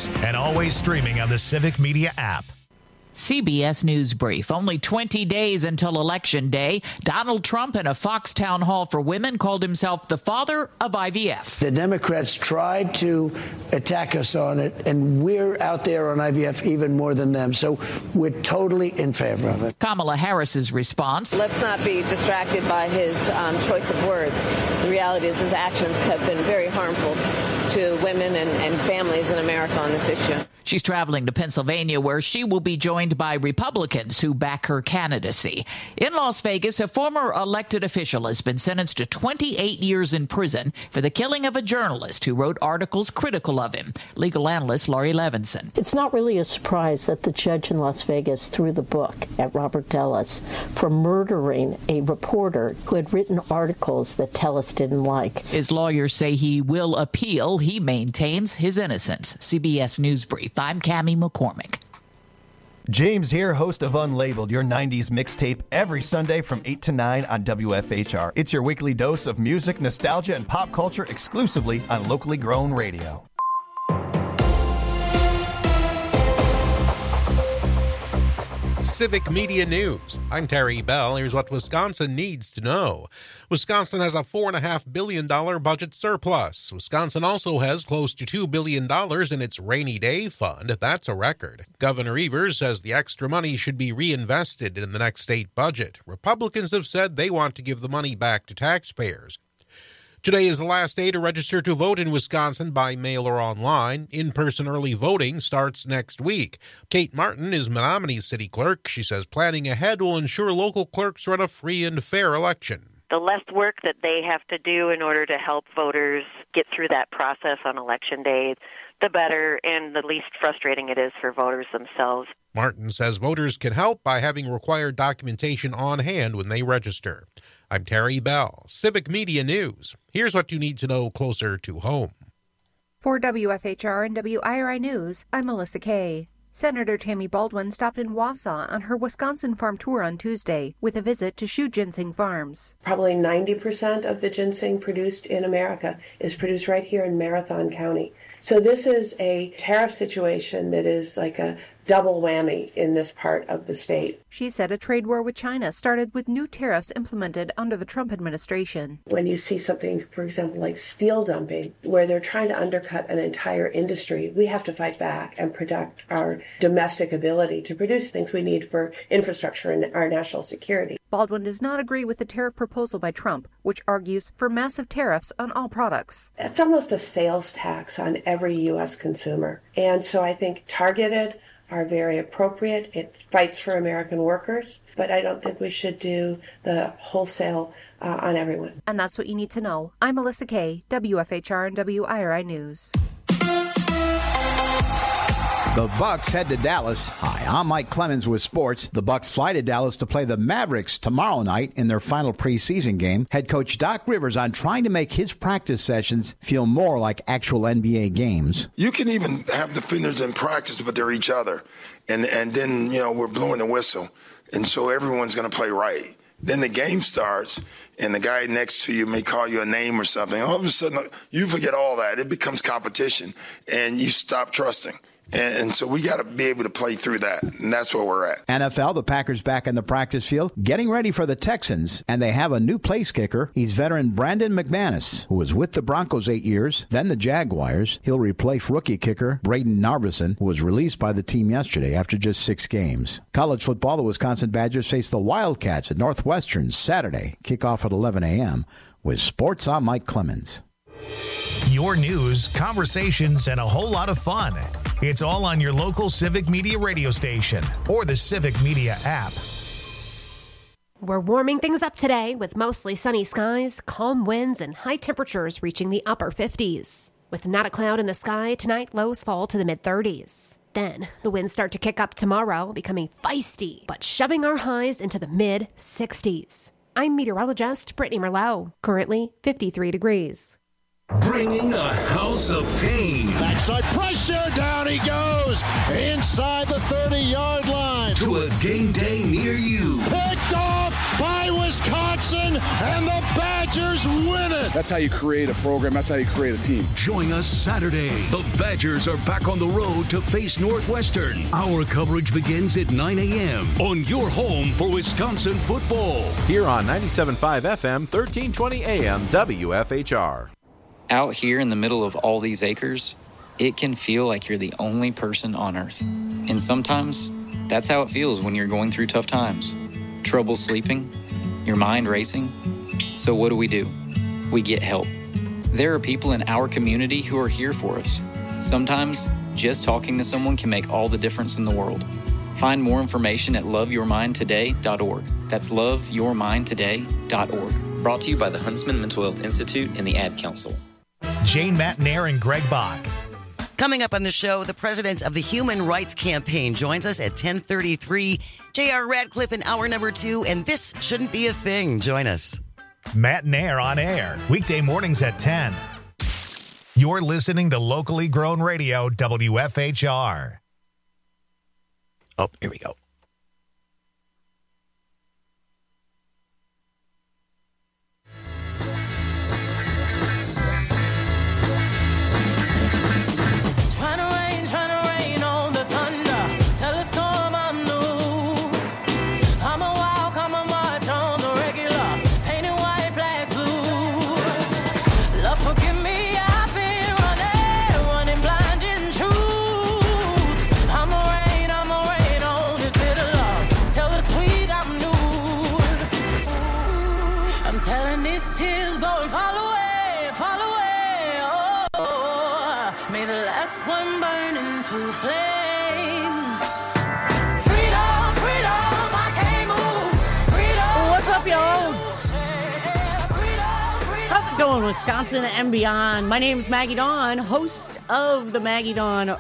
News, and always streaming on the Civic Media app. CBS News Brief. Only 20 days until Election Day. Donald Trump in a Fox town hall for women called himself the father of IVF. The Democrats tried to attack us on it, and we're out there on IVF even more than them. So we're totally in favor of it. Kamala Harris's response. Let's not be distracted by his choice of words. The reality is his actions have been very harmful to women and families in America on this issue. She's traveling to Pennsylvania, where she will be joined by Republicans who back her candidacy. In Las Vegas, a former elected official has been sentenced to 28 years in prison for the killing of a journalist who wrote articles critical of him. Legal analyst Laurie Levinson. It's not really a surprise that the judge in Las Vegas threw the book at Robert Tellis for murdering a reporter who had written articles that Tellis didn't like. His lawyers say he will appeal. He maintains his innocence. CBS News Brief. I'm Cammie McCormick. James here, host of Unlabeled, your 90s mixtape, every Sunday from 8 to 9 on WFHR. It's your weekly dose of music, nostalgia, and pop culture exclusively on locally grown radio. Civic Media News. I'm Terry Bell. Here's what Wisconsin needs to know. Wisconsin has a $4.5 billion budget surplus. Wisconsin also has close to $2 billion in its rainy day fund. That's a record. Governor Evers says the extra money should be reinvested in the next state budget. Republicans have said they want to give the money back to taxpayers. Today is the last day to register to vote in Wisconsin by mail or online. In-person early voting starts next week. Kate Martin is Menominee City Clerk. She says planning ahead will ensure local clerks run a free and fair election. The less work that they have to do in order to help voters get through that process on Election Day, the better and the least frustrating it is for voters themselves. Martin says voters can help by having required documentation on hand when they register. I'm Terry Bell, Civic Media News. Here's what you need to know closer to home. For WFHR and WIRI News, I'm Melissa Kay. Senator Tammy Baldwin stopped in Wausau on her Wisconsin farm tour on Tuesday with a visit to Shoe Ginseng Farms. Probably 90% of the ginseng produced in America is produced right here in Marathon County. So this is a tariff situation that is like a double whammy in this part of the state. She said a trade war with China started with new tariffs implemented under the Trump administration. When you see something, for example, like steel dumping, where they're trying to undercut an entire industry, we have to fight back and protect our domestic ability to produce things we need for infrastructure and our national security. Baldwin does not agree with the tariff proposal by Trump, which argues for massive tariffs on all products. It's almost a sales tax on every U.S. consumer. And so I think targeted are very appropriate. It fights for American workers, but I don't think we should do the wholesale on everyone. And that's what you need to know. I'm Melissa Kay, WFHR and WIRI News. The Bucks head to Dallas. Hi, I'm Mike Clemens with sports. The Bucks fly to Dallas to play the Mavericks tomorrow night in their final preseason game. Head coach Doc Rivers on trying to make his practice sessions feel more like actual NBA games. You can even have defenders in practice, but they're each other. And then, we're blowing the whistle. And so everyone's going to play right. Then the game starts, and the guy next to you may call you a name or something. All of a sudden, you forget all that. It becomes competition, and you stop trusting. And so we got to be able to play through that, and that's where we're at. NFL, the Packers back in the practice field, getting ready for the Texans, and they have a new place kicker. He's veteran Brandon McManus, who was with the Broncos 8 years, then the Jaguars. He'll replace rookie kicker Braden Narveson, who was released by the team yesterday after just 6 games. College football, the Wisconsin Badgers face the Wildcats at Northwestern Saturday. Kickoff at 11 a.m. With sports, I'm Mike Clemens. Your news, conversations, and a whole lot of fun. It's all on your local Civic Media radio station or the Civic Media app. We're warming things up today with mostly sunny skies, calm winds, and high temperatures reaching the upper 50s. With not a cloud in the sky, tonight lows fall to the mid-30s. Then, the winds start to kick up tomorrow, becoming feisty, but shoving our highs into the mid-60s. I'm meteorologist Brittany Merlot, currently 53 degrees. Bringing a house of pain. Backside pressure, down he goes, inside the 30-yard line. To a game day near you. Picked off by by Wisconsin, and the Badgers win it. That's how you create a program. That's how you create a team. Join us Saturday. The Badgers are back on the road to face Northwestern. Our coverage begins at 9 a.m. on your home for Wisconsin football. Here on 97.5 FM, 1320 AM, WFHR. Out here in the middle of all these acres, it can feel like you're the only person on Earth. And sometimes, that's how it feels when you're going through tough times. Trouble sleeping, your mind racing. So what do? We get help. There are people in our community who are here for us. Sometimes, just talking to someone can make all the difference in the world. Find more information at loveyourmindtoday.org. That's loveyourmindtoday.org. Brought to you by the Huntsman Mental Health Institute and the Ad Council. Jane Matnair and Greg Bach. Coming up on the show, the president of the Human Rights Campaign joins us at 10:33. J.R. Radcliffe in hour number 2, and this shouldn't be a thing. Join us. Matnair on air, weekday mornings at 10. You're listening to locally grown radio, WFHR. Oh, here we go. Going Wisconsin and beyond. My name is Maggie Dawn, host of the Maggie Dawn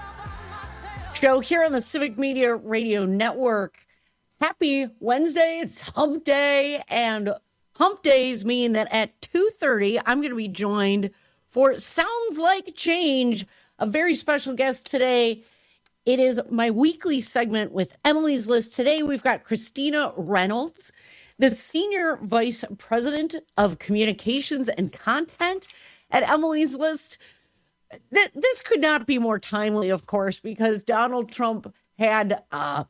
Show here on the Civic Media Radio Network. Happy Wednesday. It's Hump Day, and Hump Days mean that at 2:30, I'm going to be joined for Sounds Like Change, a very special guest today. It is my weekly segment with Emily's List. Today, we've got Christina Reynolds, the Senior Vice President of Communications and Content at Emily's List. This could not be more timely, of course, because Donald Trump had,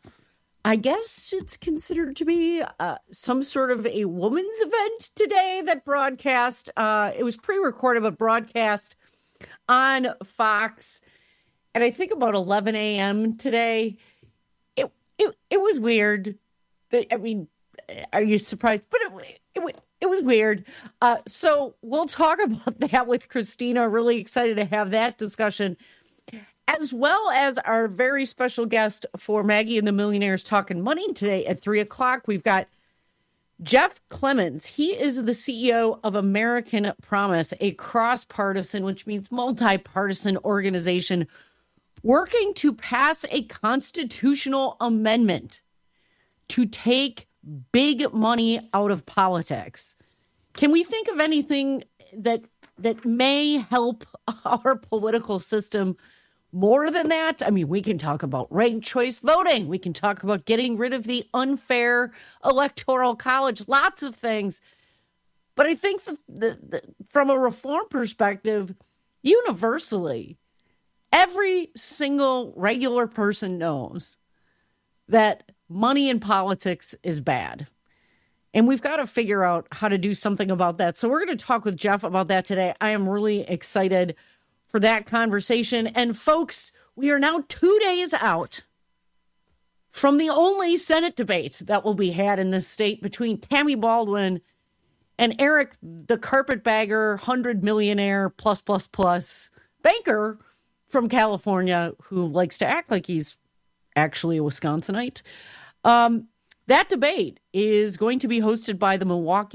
I guess it's considered to be some sort of a women's event today that broadcast. It was pre-recorded, but broadcast on Fox. And I think about 11 a.m. today. It was weird. I mean, are you surprised? But it was weird. So we'll talk about that with Christina. Really excited to have that discussion, as well as our very special guest for Maggie and the Millionaires Talking Money today at 3 o'clock. We've got Jeff Clemens. He is the CEO of American Promise, a cross-partisan, which means multi-partisan organization working to pass a constitutional amendment to take big money out of politics. Can we think of anything that may help our political system more than that? I mean, we can talk about ranked choice voting. We can talk about getting rid of the unfair electoral college, lots of things. But I think from a reform perspective, universally, every single regular person knows that money in politics is bad. And we've got to figure out how to do something about that. So we're going to talk with Jeff about that today. I am really excited for that conversation. And folks, we are now 2 days out from the only Senate debate that will be had in this state between Tammy Baldwin and Eric, the carpetbagger, 100 millionaire plus banker from California who likes to act like he's actually a Wisconsinite. That debate is going to be hosted by the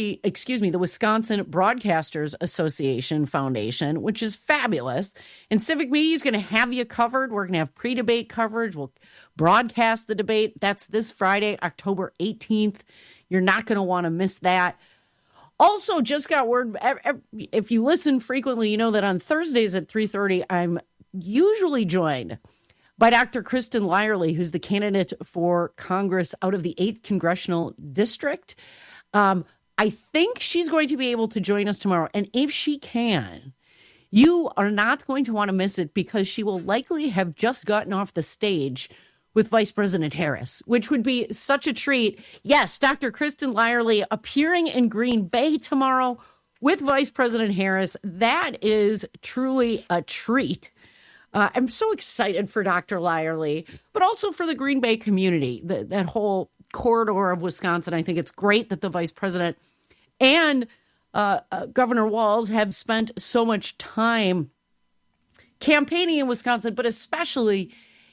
Wisconsin Broadcasters Association Foundation, which is fabulous. And Civic Media is going to have you covered. We're going to have pre-debate coverage. We'll broadcast the debate. That's this Friday, October 18th. You're not going to want to miss that. Also, just got word, if you listen frequently, you know that on Thursdays at 3:30, I'm usually joined by Dr. Kristen Lyerly, who's the candidate for Congress out of the 8th Congressional District. I think she's going to be able to join us tomorrow. And if she can, you are not going to want to miss it because she will likely have just gotten off the stage with Vice President Harris, which would be such a treat. Yes, Dr. Kristen Lyerly appearing in Green Bay tomorrow with Vice President Harris. That is truly a treat. I'm so excited for Dr. Lyerly, but also for the Green Bay community, that whole corridor of Wisconsin. I think it's great that the Vice President and Governor Walz have spent so much time campaigning in Wisconsin, but especially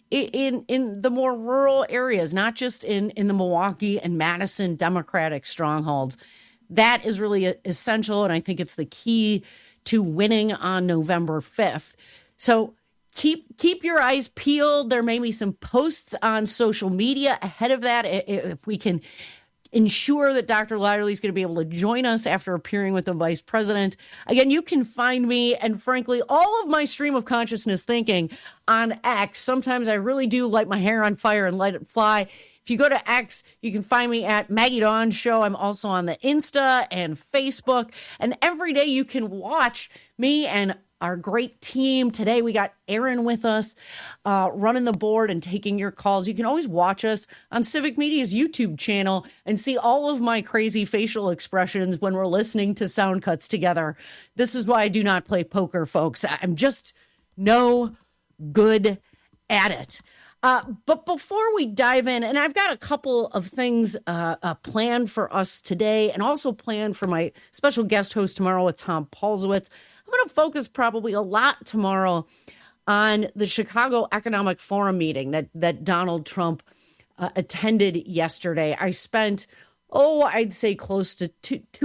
in the more rural areas, not just in the Milwaukee and Madison Democratic strongholds. That is really essential, and I think it's the key to winning on November 5th. So keep your eyes peeled. There may be some posts on social media ahead of that if we can ensure that Dr. Lyerly is going to be able to join us after appearing with the Vice President. Again, you can find me and, frankly, all of my stream of consciousness thinking on X. Sometimes I really do light my hair on fire and let it fly. If you go to X, you can find me at Maggie Dawn Show. I'm also on the Insta and Facebook. And every day you can watch me and our great team. Today we got Aaron with us running the board and taking your calls. You can always watch us on Civic Media's YouTube channel and see all of my crazy facial expressions when we're listening to sound cuts together. This is why I do not play poker, folks. I'm just no good at it. But before we dive in, and I've got a couple of things planned for us today and also planned for my special guest host tomorrow with Tom Paulsowitz. I'm going to focus probably a lot tomorrow on the Chicago Economic Forum meeting that Donald Trump attended yesterday. I spent, I'd say close to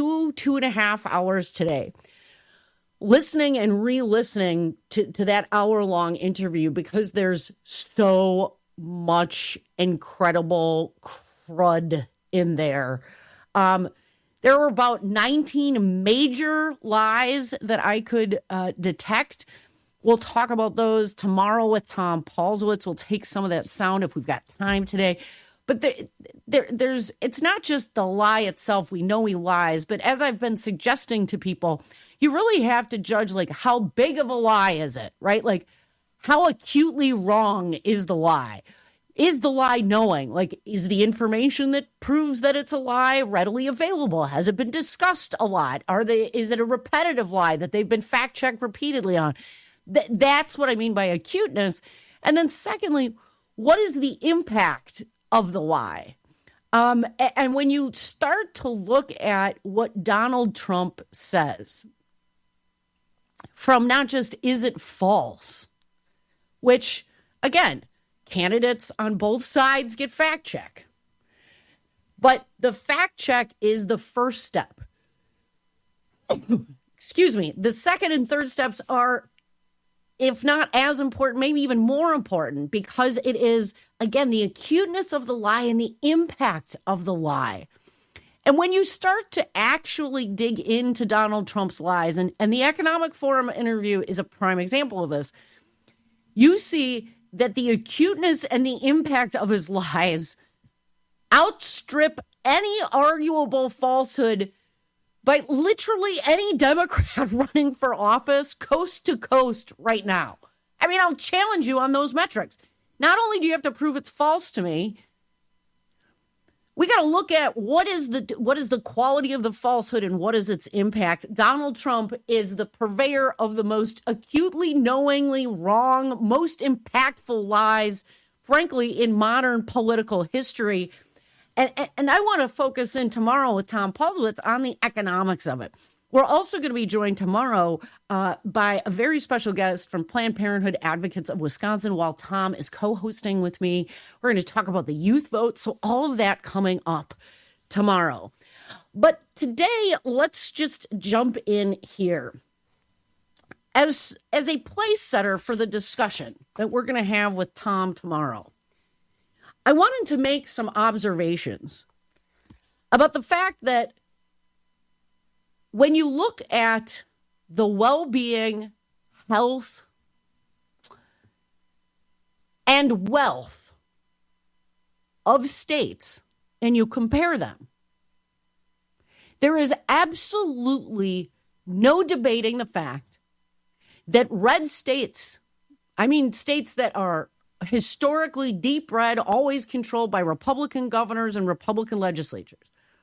2.5 hours today listening and re-listening to that hour-long interview because there's so much incredible crud in there. There were about 19 major lies that I could detect. We'll talk about those tomorrow with Tom Paulsowitz. We'll take some of that sound if we've got time today. But it's not just the lie itself. We know he lies. But as I've been suggesting to people, you really have to judge, like, how big of a lie is it, right? Like, how acutely wrong is the lie? Is the lie knowing? Like, is the information that proves that it's a lie readily available? Has it been discussed a lot? Is it a repetitive lie that they've been fact-checked repeatedly on? That's what I mean by acuteness. And then secondly, what is the impact of the lie? And when you start to look at what Donald Trump says, from not just is it false, which, again, candidates on both sides get fact check. But the fact check is the first step. Excuse me. The second and third steps are, if not as important, maybe even more important, because it is, again, the acuteness of the lie and the impact of the lie. And when you start to actually dig into Donald Trump's lies, and the Economic Forum interview is a prime example of this, you see that the acuteness and the impact of his lies outstrip any arguable falsehood by literally any Democrat running for office coast to coast right now. I mean, I'll challenge you on those metrics. Not only do you have to prove it's false to me, we got to look at what is the quality of the falsehood and what is its impact. Donald Trump is the purveyor of the most acutely, knowingly wrong, most impactful lies, frankly, in modern political history. And I want to focus in tomorrow with Tom Paulsowitz on the economics of it. We're also going to be joined tomorrow by a very special guest from Planned Parenthood Advocates of Wisconsin while Tom is co-hosting with me. We're going to talk about the youth vote. So all of that coming up tomorrow. But today, let's just jump in here. As a place setter for the discussion that we're going to have with Tom tomorrow, I wanted to make some observations about the fact that when you look at the well-being, health, and wealth of states, and you compare them, There is absolutely no debating the fact that red states, I mean states that are historically deep red, always controlled by Republican governors and Republican legislatures.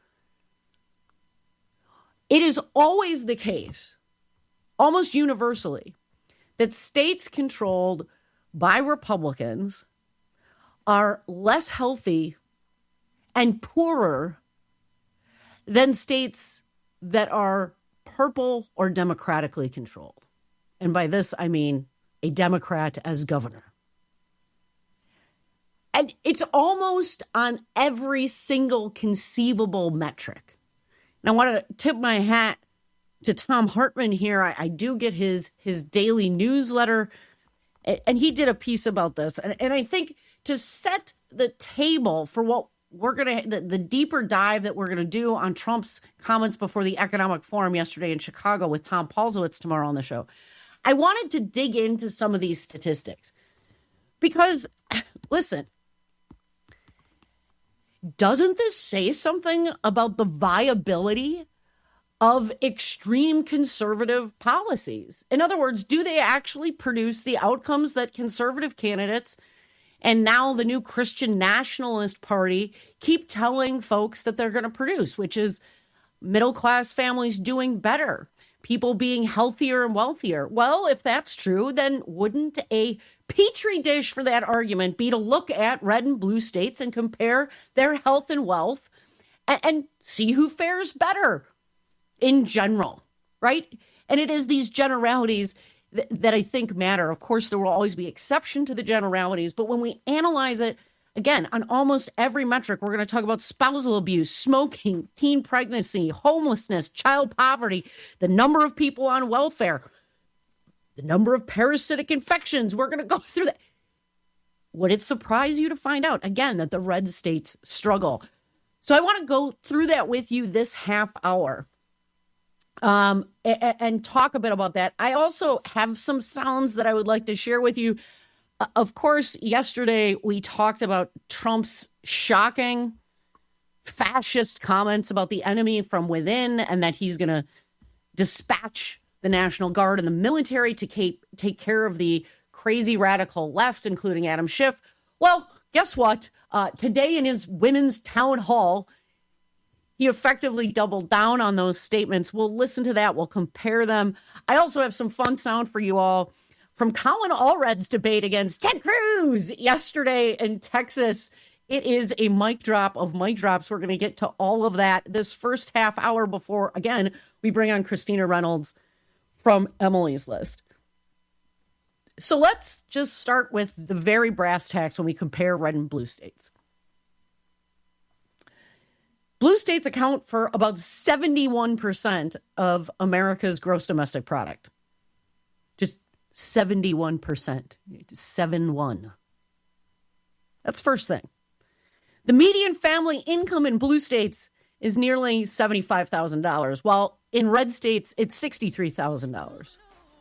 It is always the case, almost universally, that states controlled by Republicans are less healthy and poorer than states that are purple or democratically controlled. And by this, I mean a Democrat as governor. And it's almost on every single conceivable metric. And I want to tip my hat to Thom Hartmann here. I do get his daily newsletter, and he did a piece about this. And I think to set the table for what we're going to, the deeper dive that we're going to do on Trump's comments before the Economic Forum yesterday in Chicago with Tom Paulsowitz tomorrow on the show, I wanted to dig into some of these statistics. Because, listen, doesn't this say something about the viability of extreme conservative policies? In other words, do they actually produce the outcomes that conservative candidates and now the new Christian Nationalist Party keep telling folks that they're going to produce, which is middle-class families doing better, people being healthier and wealthier? Well, if that's true, then wouldn't a petri dish for that argument be to look at red and blue states and compare their health and wealth and see who fares better in general, right? And it is these generalities that I think matter. Of course, there will always be exception to the generalities, but when we analyze it, again, on almost every metric, we're going to talk about spousal abuse, smoking, teen pregnancy, homelessness, child poverty, the number of people on welfare, the number of parasitic infections. We're going to go through that. Would it surprise you to find out, again, that the red states struggle? So I want to go through that with you this half hour and talk a bit about that. I also have some sounds that I would like to share with you. Of course, yesterday we talked about Trump's shocking fascist comments about the enemy from within and that he's going to dispatch the National Guard and the military to take care of the crazy radical left, including Adam Schiff. Well, guess what? Today in his women's town hall, he effectively doubled down on those statements. We'll listen to that. We'll compare them. I also have some fun sound for you all from Colin Allred's debate against Ted Cruz yesterday in Texas. It is a mic drop of mic drops. We're going to get to all of that this first half hour before, again, we bring on Christina Reynolds from Emily's List. So let's just start with the very brass tacks when we compare red and blue states. Blue states account for about 71% of America's gross domestic product. Just 71%. 7-1. That's first thing. The median family income in blue states is nearly $75,000, while in red states, it's $63,000.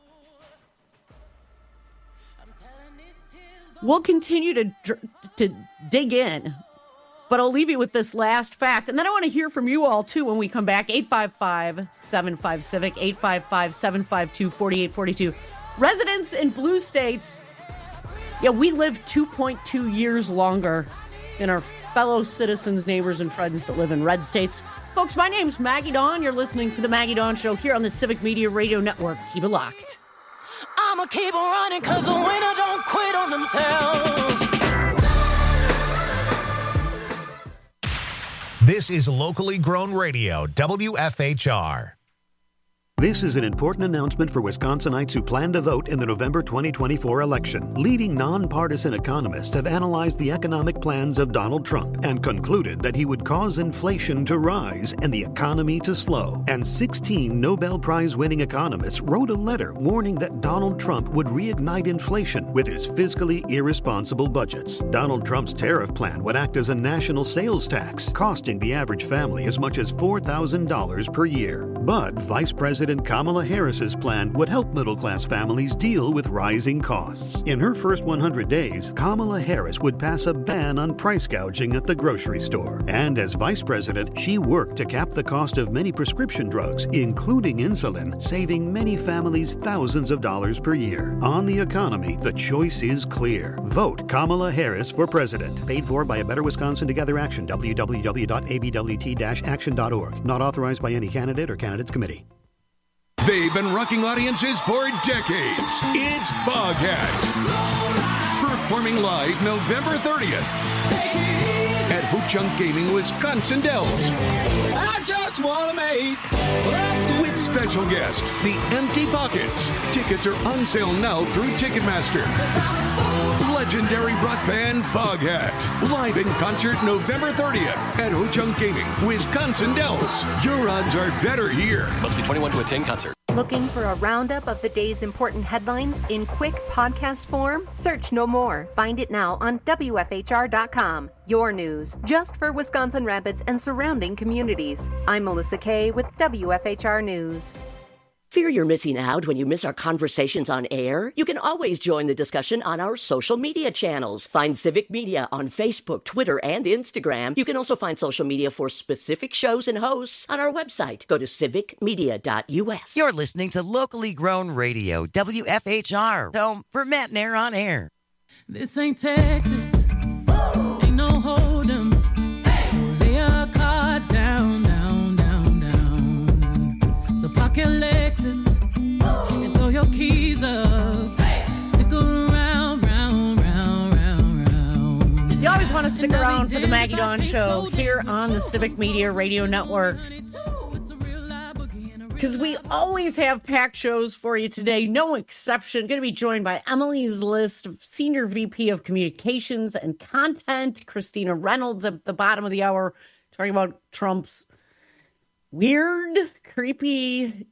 We'll continue to dig in, but I'll leave you with this last fact. And then I want to hear from you all, too, when we come back. 855-75-CIVIC, 855-752-4842. Residents in blue states, we live 2.2 years longer than our fellow citizens, neighbors, and friends that live in red states. Folks, my name's Maggie Dawn. You're listening to The Maggie Dawn Show here on the Civic Media Radio Network. Keep it locked. I'ma keep on running because the winner don't quit on themselves. This is locally grown radio, WFHR. This is an important announcement for Wisconsinites who plan to vote in the November 2024 election. Leading nonpartisan economists have analyzed the economic plans of Donald Trump and concluded that he would cause inflation to rise and the economy to slow. And 16 Nobel Prize-winning economists wrote a letter warning that Donald Trump would reignite inflation with his fiscally irresponsible budgets. Donald Trump's tariff plan would act as a national sales tax, costing the average family as much as $4,000 per year. But Vice President President Kamala Harris's plan would help middle-class families deal with rising costs. In her first 100 days, Kamala Harris would pass a ban on price gouging at the grocery store. And as vice president, she worked to cap the cost of many prescription drugs, including insulin, saving many families thousands of dollars per year. On the economy, the choice is clear. Vote Kamala Harris for president. Paid for by A Better Wisconsin Together Action, www.abwt-action.org. Not authorized by any candidate or candidates committee. They've been rocking audiences for decades. It's Foghat. Performing live November 30th at Ho-Chunk Gaming, Wisconsin Dells. I just want to make with special guest, The Empty Pockets. Tickets are on sale now through Ticketmaster. Legendary rock band Foghat. Live in concert November 30th at Ho-Chunk Gaming, Wisconsin Dells. Your odds are better here. Must be 21 to attend concert. Looking for a roundup of the day's important headlines in quick podcast form? Search No More. Find it now on WFHR.com. Your news, just for Wisconsin Rapids and surrounding communities. I'm Melissa Kay with WFHR News. Fear you're missing out when you miss our conversations on air? You can always join the discussion on our social media channels. Find Civic Media on Facebook, Twitter, and Instagram. You can also find social media for specific shows and hosts on our website. Go to civicmedia.us. You're listening to locally grown radio, WFHR. Home for Matt and Air on Air. This ain't Texas. Ain't no hold'em. So lay your cards down, down, down, down. So pocket Lexus and throw your keys up. Stick around, round, round, round, round. You always want to stick around for the Maggie Dawn Show here on the Civic Media Radio Network, because we always have packed shows for you today, no exception. Going to be joined by Emily's List, Senior VP of Communications and Content, Christina Reynolds at the bottom of the hour, talking about Trump's weird, creepy,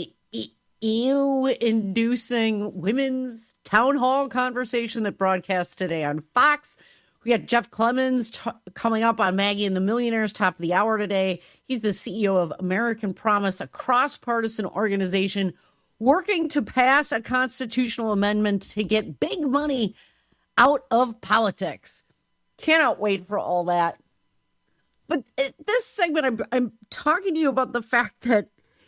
ew-inducing women's town hall conversation that broadcasts today on Fox. We got Jeff Clemens coming up on Maggie and the Millionaires, top of the hour today. He's the CEO of American Promise, a cross-partisan organization working to pass a constitutional amendment to get big money out of politics. Cannot wait for all that. But this segment, I'm talking to you about the fact that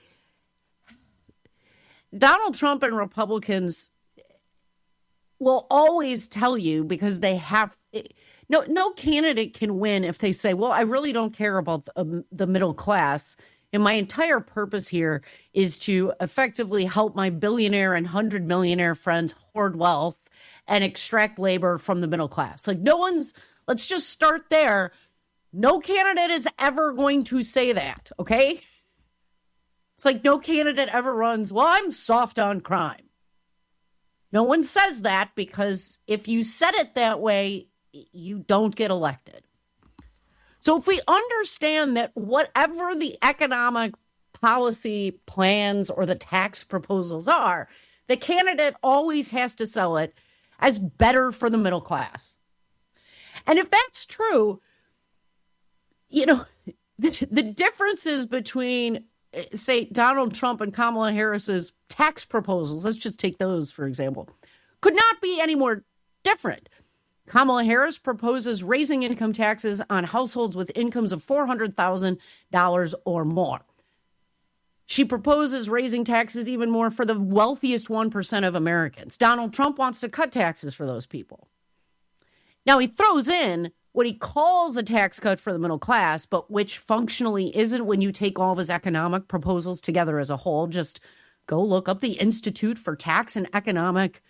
Donald Trump and Republicans will always tell you, because they have no candidate can win if they say, well, I really don't care about the middle class, and my entire purpose here is to effectively help my billionaire and 100 millionaire friends hoard wealth and extract labor from the middle class. Like, let's just start there. No candidate is ever going to say that, okay? It's like no candidate ever runs, well, I'm soft on crime. No one says that, because if you said it that way, you don't get elected. So if we understand that whatever the economic policy plans or the tax proposals are, the candidate always has to sell it as better for the middle class. And if that's true, you know, the differences between, say, Donald Trump and Kamala Harris's tax proposals, let's just take those, for example, could not be any more different. Kamala Harris proposes raising income taxes on households with incomes of $400,000 or more. She proposes raising taxes even more for the wealthiest 1% of Americans. Donald Trump wants to cut taxes for those people. Now, he throws in what he calls a tax cut for the middle class, but which functionally isn't when you take all of his economic proposals together as a whole. Just go look up the Institute for Tax and Economic,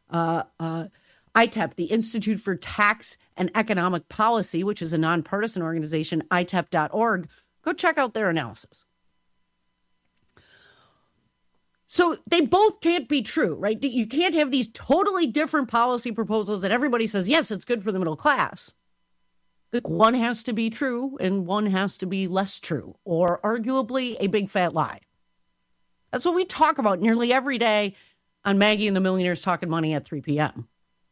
ITEP, the Institute for Tax and Economic Policy, which is a nonpartisan organization, ITEP.org. Go check out their analysis. So they both can't be true, right? You can't have these totally different policy proposals that everybody says, yes, it's good for the middle class. One has to be true and one has to be less true, or arguably a big fat lie. That's what we talk about nearly every day on Maggie and the Millionaires Talking Money at 3 p.m.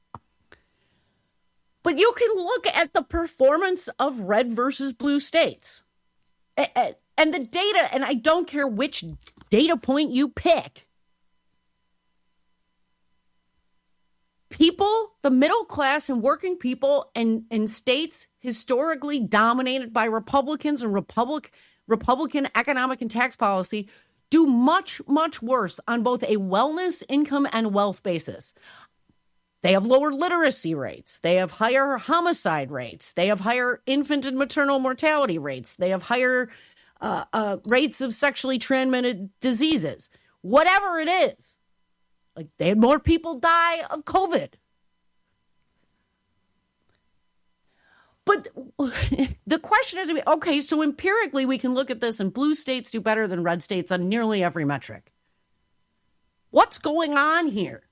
But you can look at the performance of red versus blue states. And the data, and I don't care which data point you pick, people, the middle class and working people in states historically dominated by Republicans and Republican economic and tax policy do much, much worse on both a wellness, income, and wealth basis. They have lower literacy rates. They have higher homicide rates. They have higher infant and maternal mortality rates. They have higher rates of sexually transmitted diseases. Whatever it is. Like, they had more people die of COVID. But the question is, okay, so empirically we can look at this and blue states do better than red states on nearly every metric. What's going on here?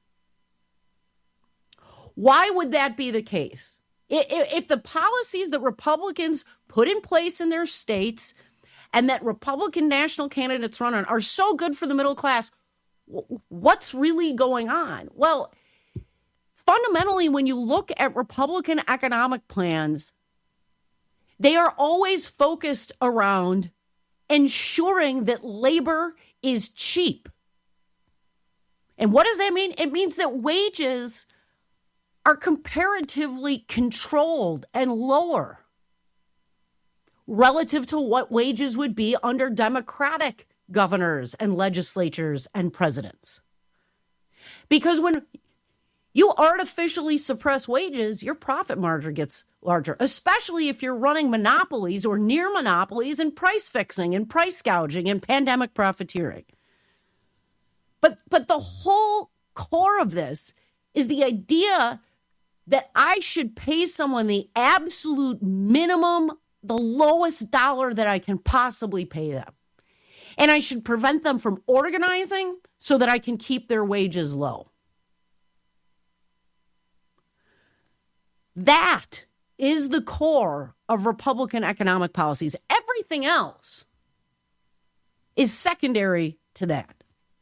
Why would that be the case? If the policies that Republicans put in place in their states and that Republican national candidates run on are so good for the middle class, what's really going on? Well, fundamentally, when you look at Republican economic plans, they are always focused around ensuring that labor is cheap. And what does that mean? It means that wages are comparatively controlled and lower relative to what wages would be under Democratic governors and legislatures and presidents. Because when you artificially suppress wages, your profit margin gets larger, especially if you're running monopolies or near monopolies and price fixing and price gouging and pandemic profiteering. But the whole core of this is the idea that I should pay someone the absolute minimum, the lowest dollar that I can possibly pay them. And I should prevent them from organizing so that I can keep their wages low. That is the core of Republican economic policies. Everything else is secondary to that.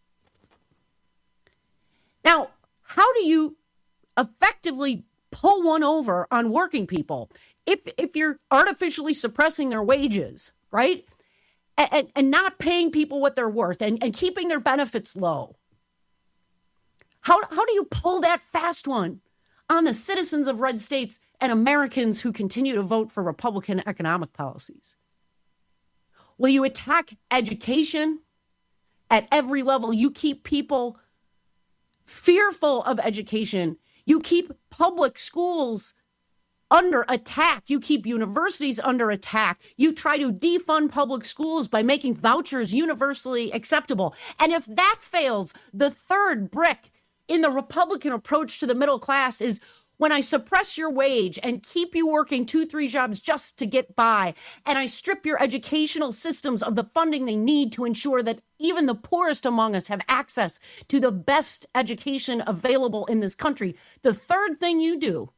Now, how do you effectively pull one over on working people if you're artificially suppressing their wages, right? And not paying people what they're worth and keeping their benefits low? How do you pull that fast one on the citizens of red states and Americans who continue to vote for Republican economic policies? Will you attack education at every level? You keep people fearful of education. You keep public schools under attack. You keep universities under attack. You try to defund public schools by making vouchers universally acceptable. And if that fails, the third brick in the Republican approach to the middle class is when I suppress your wage and keep you working 2-3 jobs just to get by, and I strip your educational systems of the funding they need to ensure that even the poorest among us have access to the best education available in this country. The third thing you do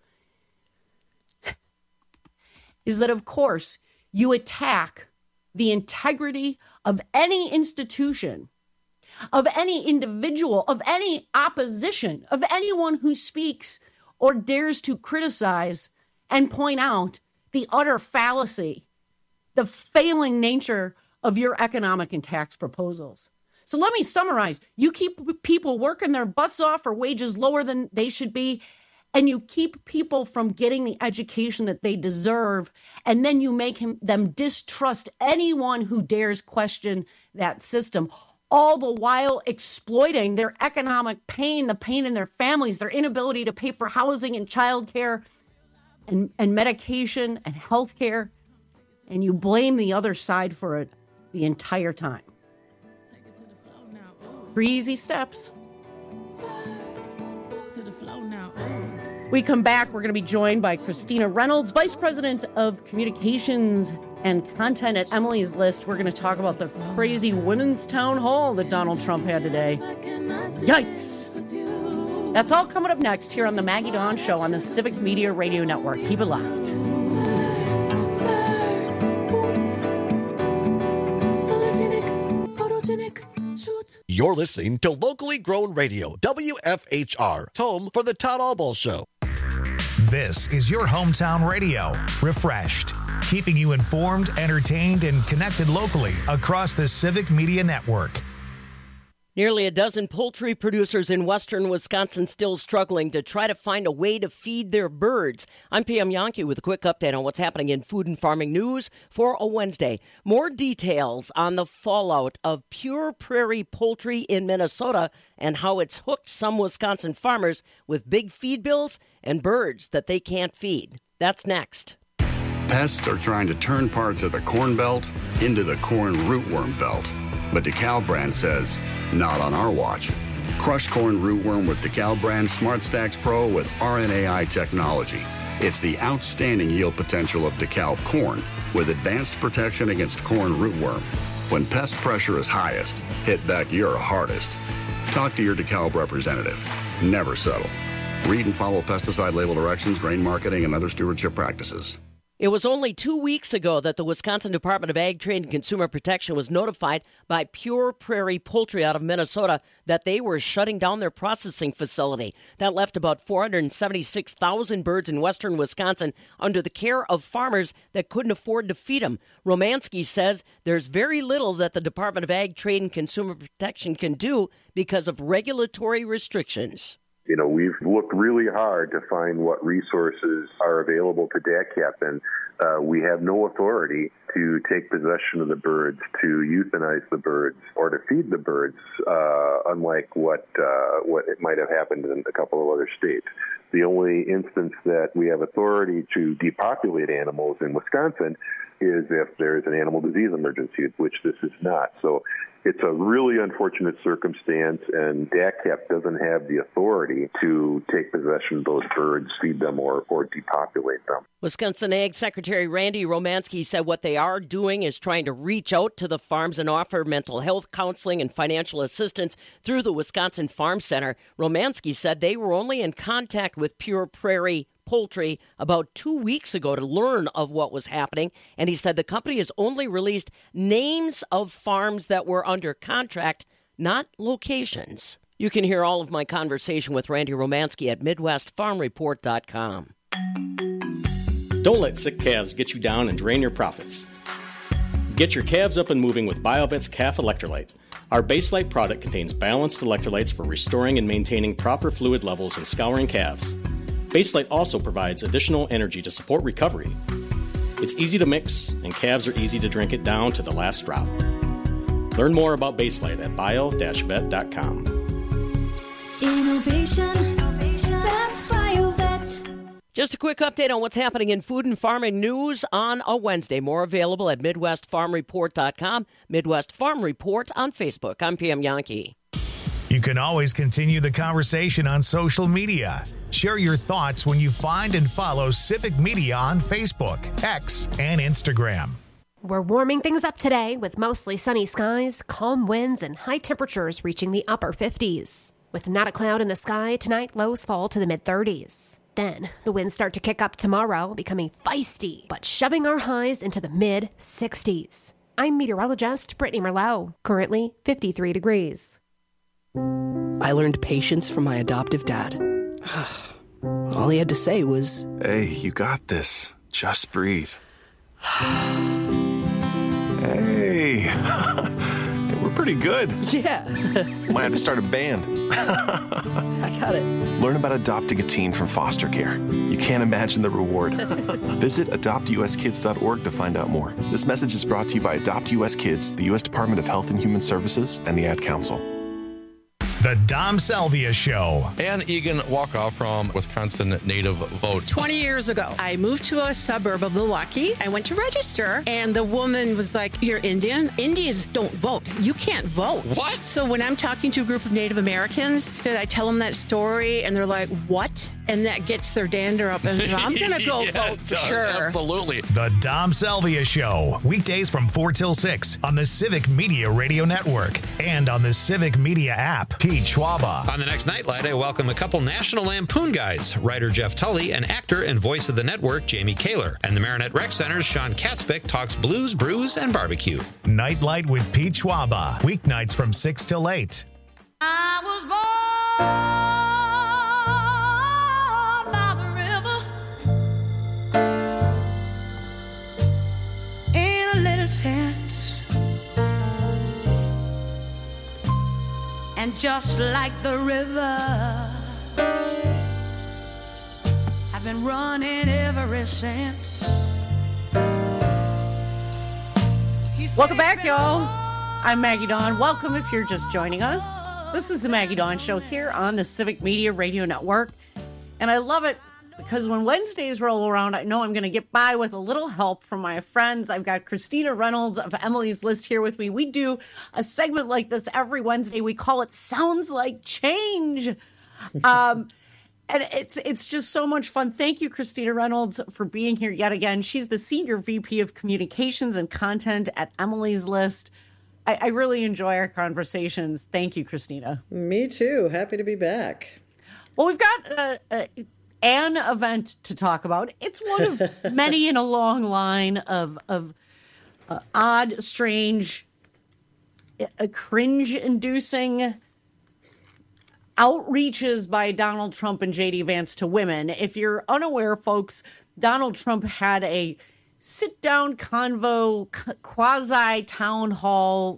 is that, of course, you attack the integrity of any institution, of any individual, of any opposition, of anyone who speaks or dares to criticize and point out the utter fallacy, the failing nature of your economic and tax proposals. So let me summarize. You keep people working their butts off for wages lower than they should be, and you keep people from getting the education that they deserve, and then you make them distrust anyone who dares question that system, all the while exploiting their economic pain, the pain in their families, their inability to pay for housing and childcare and medication and health care, and you blame the other side for it the entire time. 3 easy steps. We come back, we're going to be joined by Christina Reynolds, Vice President of Communications and Content at Emily's List. We're going to talk about the crazy women's town hall that Donald Trump had today. Yikes. That's all coming up next here on the Maggie Dawn Show on the Civic Media Radio Network. Keep it locked. You're listening to locally grown radio, WFHR, home for the Todd Albaugh Show. This is your hometown radio, refreshed, keeping you informed, entertained, and connected locally across the Civic Media Network. Nearly a dozen poultry producers in western Wisconsin still struggling to try to find a way to feed their birds. I'm PM Yankee with a quick update on what's happening in food and farming news for a Wednesday. More details on the fallout of Pure Prairie Poultry in Minnesota and how it's hooked some Wisconsin farmers with big feed bills and birds that they can't feed. That's next. Pests are trying to turn parts of the corn belt into the corn rootworm belt. But DeKalb brand says, not on our watch. Crush corn rootworm with DeKalb brand Smart Stacks Pro with RNAi technology. It's the outstanding yield potential of DeKalb corn with advanced protection against corn rootworm. When pest pressure is highest, hit back your hardest. Talk to your DeKalb representative. Never settle. Read and follow pesticide label directions, grain marketing, and other stewardship practices. It was only 2 weeks ago that the Wisconsin Department of Ag, Trade, and Consumer Protection was notified by Pure Prairie Poultry out of Minnesota that they were shutting down their processing facility. That left about 476,000 birds in western Wisconsin under the care of farmers that couldn't afford to feed them. Romanski says there's very little that the Department of Ag, Trade, and Consumer Protection can do because of regulatory restrictions. You know, we've looked really hard to find what resources are available to DACAP, and we have no authority to take possession of the birds, to euthanize the birds, or to feed the birds, unlike what it might have happened in a couple of other states. The only instance that we have authority to depopulate animals in Wisconsin is if there's an animal disease emergency, which this is not. So it's a really unfortunate circumstance, and DACAP doesn't have the authority to take possession of those birds, feed them, or depopulate them. Wisconsin Ag Secretary Randy Romanski said what they are doing is trying to reach out to the farms and offer mental health counseling and financial assistance through the Wisconsin Farm Center. Romanski said they were only in contact with Pure Prairie Poultry about 2 weeks ago to learn of what was happening, and he said the company has only released names of farms that were under contract, not locations. You can hear all of my conversation with Randy Romanski at MidwestFarmReport.com. Don't let sick calves get you down and drain your profits. Get your calves up and moving with BioVet's Calf Electrolyte. Our Baselight product contains balanced electrolytes for restoring and maintaining proper fluid levels in scouring calves. Baselight also provides additional energy to support recovery. It's easy to mix, and calves are easy to drink it down to the last drop. Learn more about Baselight at bio-vet.com. Innovation, that's BioVet. Just a quick update on what's happening in food and farming news on a Wednesday. More available at MidwestFarmReport.com, Midwest Farm Report on Facebook. I'm PM Yankee. You can always continue the conversation on social media. Share your thoughts when you find and follow Civic Media on Facebook, X, and Instagram. We're warming things up today with mostly sunny skies, calm winds, and high temperatures reaching the upper 50s. With not a cloud in the sky, tonight lows fall to the mid-30s. Then, the winds start to kick up tomorrow, becoming feisty, but shoving our highs into the mid-60s. I'm meteorologist Brittany Merlot, currently 53 degrees. I learned patience from my adoptive dad. All he had to say was, "Hey, you got this. Just breathe." Hey, we're pretty good. Yeah. Might have to start a band. I got it. Learn about adopting a teen from foster care. You can't imagine the reward. Visit adoptuskids.org to find out more. This message is brought to you by Adopt US Kids, the U.S. Department of Health and Human Services, and the Ad Council. The Dom Salvia Show. Ann Egan Walkoff from Wisconsin Native Vote. 20 years ago, I moved to a suburb of Milwaukee. I went to register, and the woman was like, "You're Indian? Indians don't vote. You can't vote." What? So when I'm talking to a group of Native Americans, I tell them that story, and they're like, "What?" And that gets their dander up, and I'm going to go vote for sure. Absolutely. The Dom Salvia Show. Weekdays from 4 till 6 on the Civic Media Radio Network and on the Civic Media app. Pete Schwaba. On the next Nightlight, I welcome a couple National Lampoon guys, writer Jeff Tully and actor and voice of the network Jamie Kaler. And the Marinette Rec Center's Sean Katzbick talks blues, brews, and barbecue. Nightlight with Pete Schwaba. Weeknights from 6 till 8. I was born by the river in a little tent And just like the river, I've been running ever since. Welcome back, y'all. I'm Maggie Dawn. Welcome if you're just joining us. This is the Maggie Dawn Show here on the Civic Media Radio Network. And I love it because when Wednesdays roll around, I know I'm going to get by with a little help from my friends. I've got Christina Reynolds of Emily's List here with me. We do a segment like this every Wednesday. We call it Sounds Like Change. And it's just so much fun. Thank you, Christina Reynolds, for being here yet again. She's the Senior VP of Communications and Content at Emily's List. I really enjoy our conversations. Thank you, Christina. Me too. Happy to be back. Well, we've got an event to talk about. It's one of many in a long line of odd, strange, cringe-inducing outreaches by Donald Trump and J.D. Vance to women. If you're unaware, folks, Donald Trump had a sit-down convo, quasi-town hall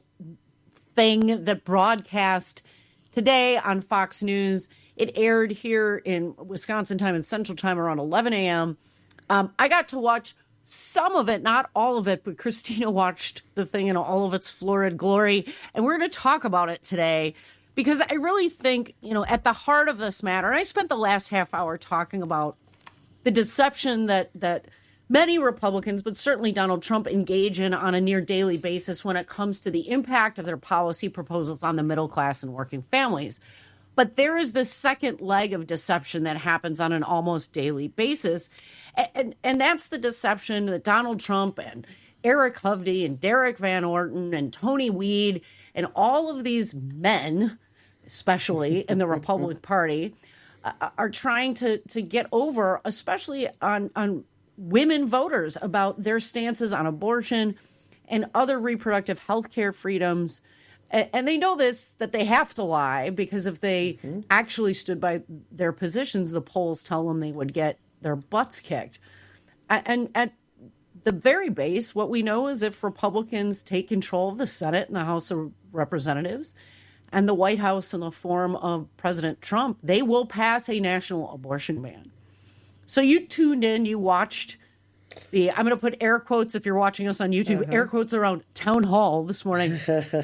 thing that broadcast today on Fox News. It aired here in Wisconsin time and Central Time around 11 a.m. I got to watch some of it, not all of it, but Christina watched the thing in all of its florid glory. And we're going to talk about it today because I really think, at the heart of this matter, and I spent the last half hour talking about the deception that many Republicans, but certainly Donald Trump, engage in on a near daily basis when it comes to the impact of their policy proposals on the middle class and working families. But there is this second leg of deception that happens on an almost daily basis. And that's the deception that Donald Trump and Eric Hovde and Derek Van Orton and Tony Weed and all of these men, especially in the Republican Party, are trying to get over, especially on women voters, about their stances on abortion and other reproductive health care freedoms. And they know that they have to lie, because if they actually stood by their positions, the polls tell them they would get their butts kicked. And at the very base, what we know is if Republicans take control of the Senate and the House of Representatives and the White House in the form of President Trump, they will pass a national abortion ban. So you tuned in, you watched I'm going to put air quotes if you're watching us on YouTube, air quotes around town hall this morning.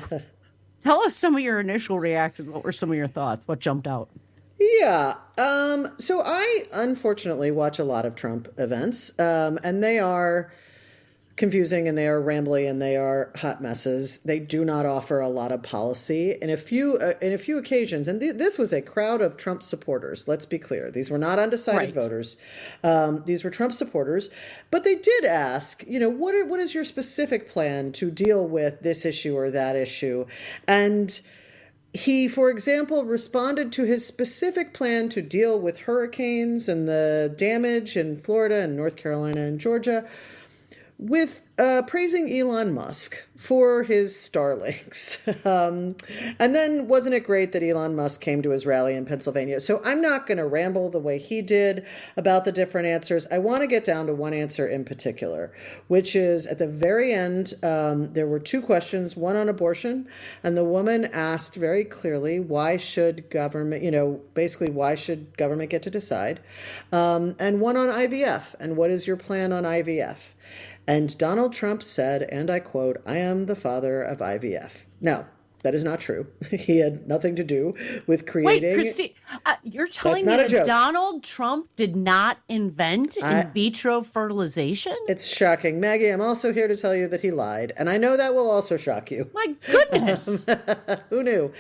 Tell us some of your initial reactions. What were some of your thoughts? What jumped out? Yeah. So I unfortunately watch a lot of Trump events, and they are confusing and they are rambly and they are hot messes. They do not offer a lot of policy. In a few occasions, and this was a crowd of Trump supporters. Let's be clear. These were not undecided voters. These were Trump supporters. But they did ask, what is your specific plan to deal with this issue or that issue? And he, for example, responded to his specific plan to deal with hurricanes and the damage in Florida and North Carolina and Georgia with praising Elon Musk for his Starlinks. And then wasn't it great that Elon Musk came to his rally in Pennsylvania? So I'm not going to ramble the way he did about the different answers. I want to get down to one answer in particular, which is at the very end, there were two questions, one on abortion, and the woman asked very clearly, why should government, basically why should government get to decide? And one on IVF, and what is your plan on IVF? And Donald Trump said, and I quote, "I am the father of IVF." Now, that is not true. He had nothing to do with creating... Wait, Christy, you're telling me that Donald Trump did not invent in vitro fertilization? It's shocking. Maggie, I'm also here to tell you that he lied. And I know that will also shock you. My goodness. Who knew?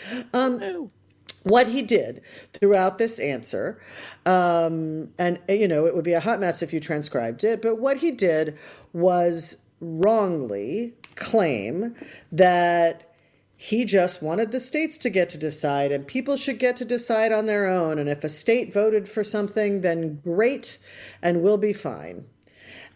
What he did throughout this answer, and, it would be a hot mess if you transcribed it, but what he did was wrongly claim that he just wanted the states to get to decide and people should get to decide on their own. And if a state voted for something, then great, and we'll be fine.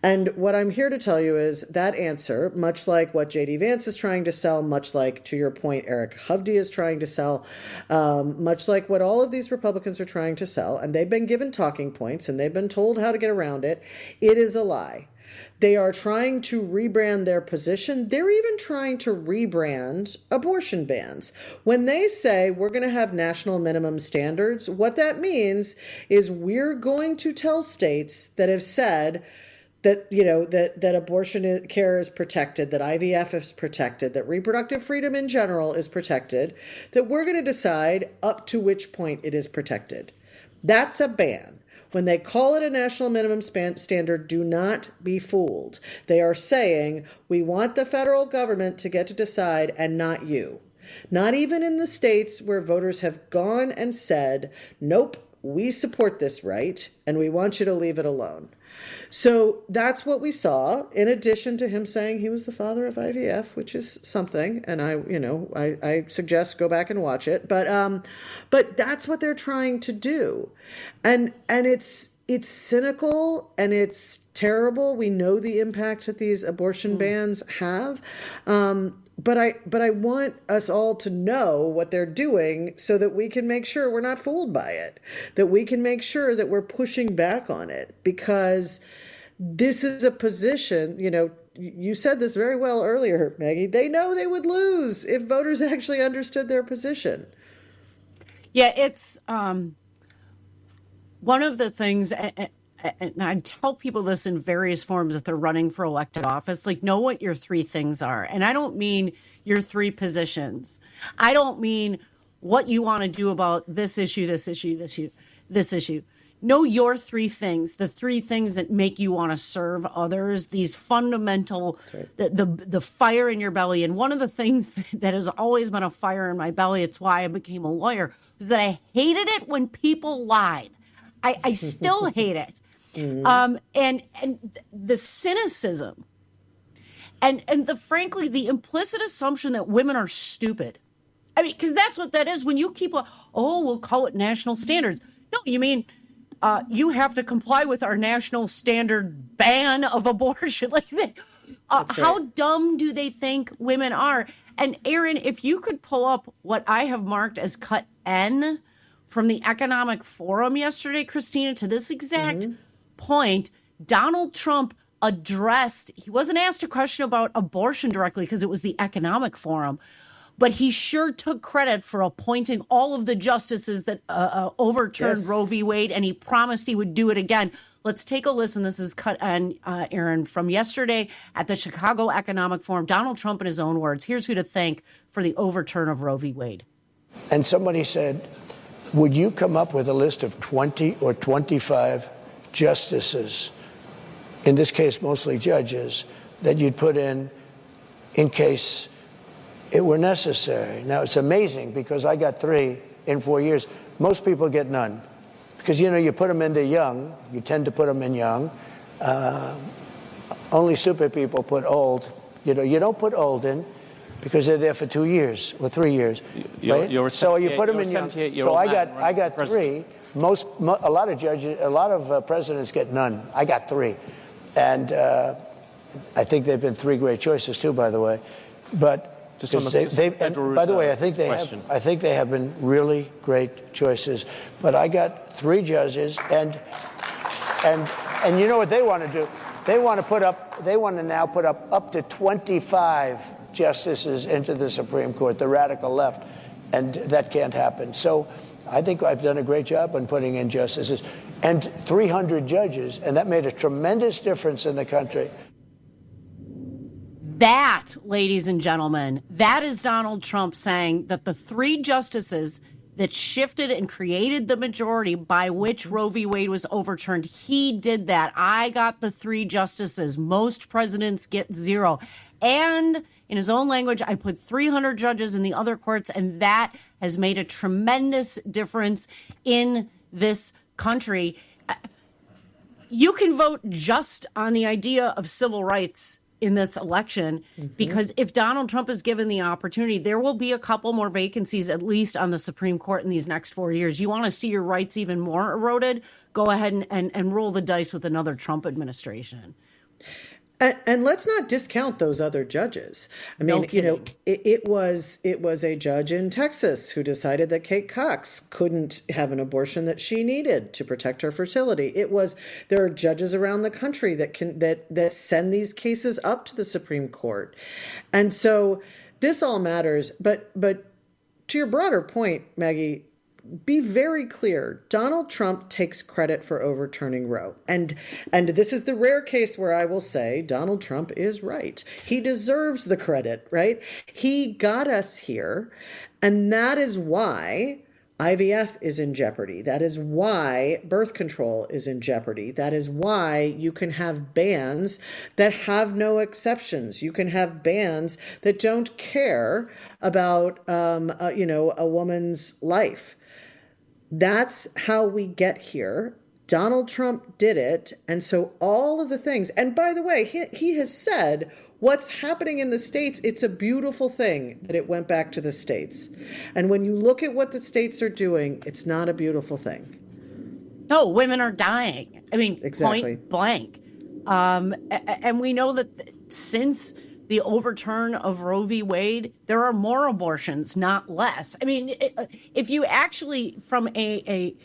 And what I'm here to tell you is that answer, much like what J.D. Vance is trying to sell, much like, to your point, Eric Hovde is trying to sell, much like what all of these Republicans are trying to sell, and they've been given talking points and they've been told how to get around it, it is a lie. They are trying to rebrand their position. They're even trying to rebrand abortion bans. When they say we're going to have national minimum standards, what that means is we're going to tell states that have said that, that abortion care is protected, that IVF is protected, that reproductive freedom in general is protected, that we're going to decide up to which point it is protected. That's a ban. When they call it a national minimum standard, do not be fooled. They are saying, we want the federal government to get to decide and not you. Not even in the states where voters have gone and said, nope, we support this right, and we want you to leave it alone. So that's what we saw, in addition to him saying he was the father of IVF, which is something, and I suggest go back and watch it. But that's what they're trying to do, and it's cynical and it's terrible. We know the impact that these abortion bans have. But I want us all to know what they're doing so that we can make sure we're not fooled by it, that we can make sure that we're pushing back on it, because this is a position, you said this very well earlier, Maggie, they know they would lose if voters actually understood their position. Yeah, it's one of the things, and I tell people this in various forms if they're running for elected office, like, know what your three things are. And I don't mean your three positions. I don't mean what you want to do about this issue, this issue, this issue. Know your three things, the three things that make you want to serve others, these fundamental, the fire in your belly. And one of the things that has always been a fire in my belly, it's why I became a lawyer, was that I hated it when people lied. I still hate it. Mm-hmm. And the cynicism and frankly, the implicit assumption that women are stupid. I mean, because that's what that is when you keep we'll call it national standards. No, you mean you have to comply with our national standard ban of abortion. Like, how dumb do they think women are? And Aaron, if you could pull up what I have marked as cut N from the Economic Forum yesterday, Christina, to this exact point, Donald Trump he wasn't asked a question about abortion directly because it was the Economic Forum, but he sure took credit for appointing all of the justices that overturned Roe v. Wade, and he promised he would do it again. Let's take a listen. This is cut N, Aaron, from yesterday at the Chicago Economic Forum. Donald Trump in his own words. Here's who to thank for the overturn of Roe v. Wade. And somebody said, would you come up with a list of 20 or 25 justices, in this case mostly judges, that you'd put in case it were necessary? Now, it's amazing because I got 3 in 4 years. Most people get none because, you put them in, they're young. You tend to put them in young. Only stupid people put old. You don't put old in because they're there for 2 years or 3 years. Right? So you put them in young. So I got 3. A lot of judges, a lot of presidents get none. I got 3. And I think they've been 3 great choices too, by the way. But just on by the way, I think they have been really great choices. But I got 3 judges, and you know what they want to do? They want to now put up to 25 justices into the Supreme Court, the radical left, and that can't happen. So I think I've done a great job on putting in justices and 300 judges, and that made a tremendous difference in the country. That, ladies and gentlemen, that is Donald Trump saying that the 3 justices that shifted and created the majority by which Roe v. Wade was overturned, he did that. I got the 3 justices. Most presidents get 0. And in his own language, I put 300 judges in the other courts, and that has made a tremendous difference in this country. You can vote just on the idea of civil rights in this election, because if Donald Trump is given the opportunity, there will be a couple more vacancies, at least on the Supreme Court in these next 4 years. You want to see your rights even more eroded? Go ahead and roll the dice with another Trump administration. And let's not discount those other judges. I mean, it was a judge in Texas who decided that Kate Cox couldn't have an abortion that she needed to protect her fertility. There are judges around the country that send these cases up to the Supreme Court. And so this all matters. But to your broader point, Maggie, be very clear. Donald Trump takes credit for overturning Roe. And this is the rare case where I will say Donald Trump is right. He deserves the credit, right? He got us here. And that is why IVF is in jeopardy. That is why birth control is in jeopardy. That is why you can have bans that have no exceptions. You can have bans that don't care about, a woman's life. That's how we get here. Donald Trump did it. And so all of the things, and by the way, he has said what's happening in the states, it's a beautiful thing that it went back to the states. And when you look at what the states are doing, it's not a beautiful thing. No, women are dying. I mean, exactly. Point blank. And we know that since the overturn of Roe v. Wade, there are more abortions, not less. I mean, if you actually, from a